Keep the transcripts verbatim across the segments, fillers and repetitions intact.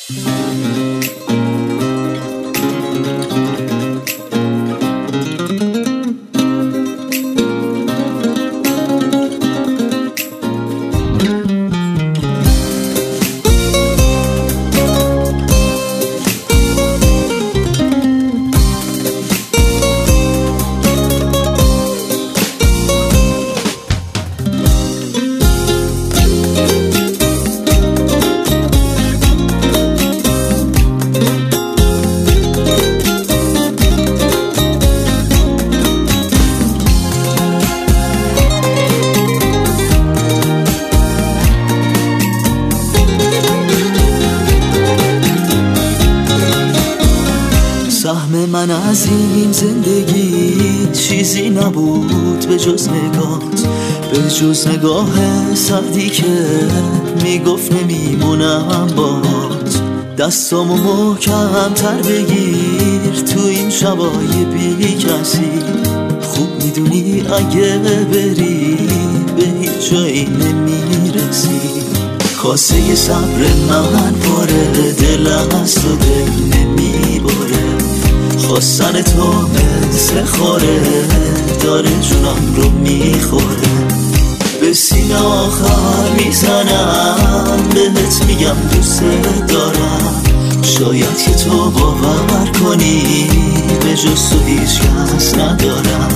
سهم من از این زندگی چیزی نبود به جز نگاهت، به جز نگاه سردی که میگفت نمیمونم بات. دستامو محکم تر بگیر تو این شبای بی کسی، خوب میدونی اگه بری به هیچ جایی نمیرسی. کاسه صبر من پاره، دلم از تو دل نمیباره. خواستن تو مثل خاره داره جونم رو میخوره. به سینه آخر میزنم بهت میگم دوست دارم. شاید که تو باور کنی به جز تو هیچ کس ندارم.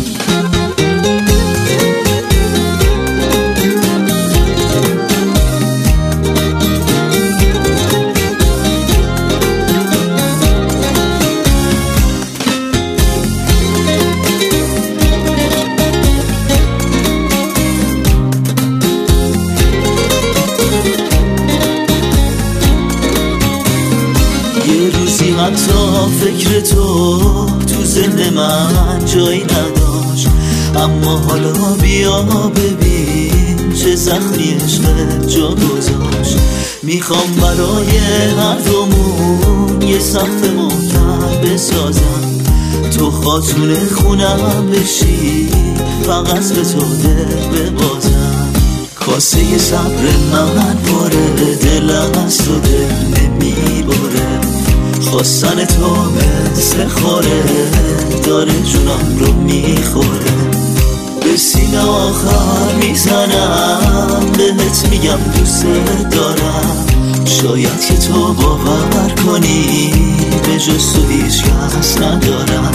یه روزی حتی فکر تو تو ذهن من جایی نداشت، اما حالا بیا ببین چه زخمی عشقت جا گذاشت. میخوام برای هر دومون یه سقف محکم بسازم، تو خاتون خونم بشی، فقط به تو دل ببازم. کاسه صبر من پاره، دلم از تو دل نمیباره. خواستن تو مثل خاره داره جونم رو میخوره. به سینه آخر میزنم بهت میگم دوست دارم. شاید که تو باور کنی به جز تو هیچ کس ندارم.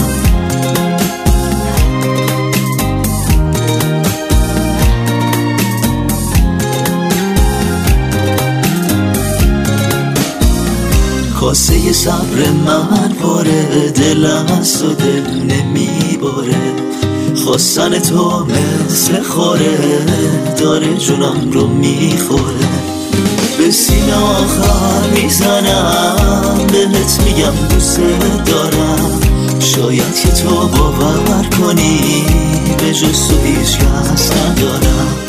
کاسه صبر من پاره، دلم از تو دل نمیباره. خواستن تو مثل خاره داره جونم رو میخوره. به سینه آخر میزنم بهت میگم دوست دارم. شاید که تو باور کنی به جز تو هیچ کس ندارم.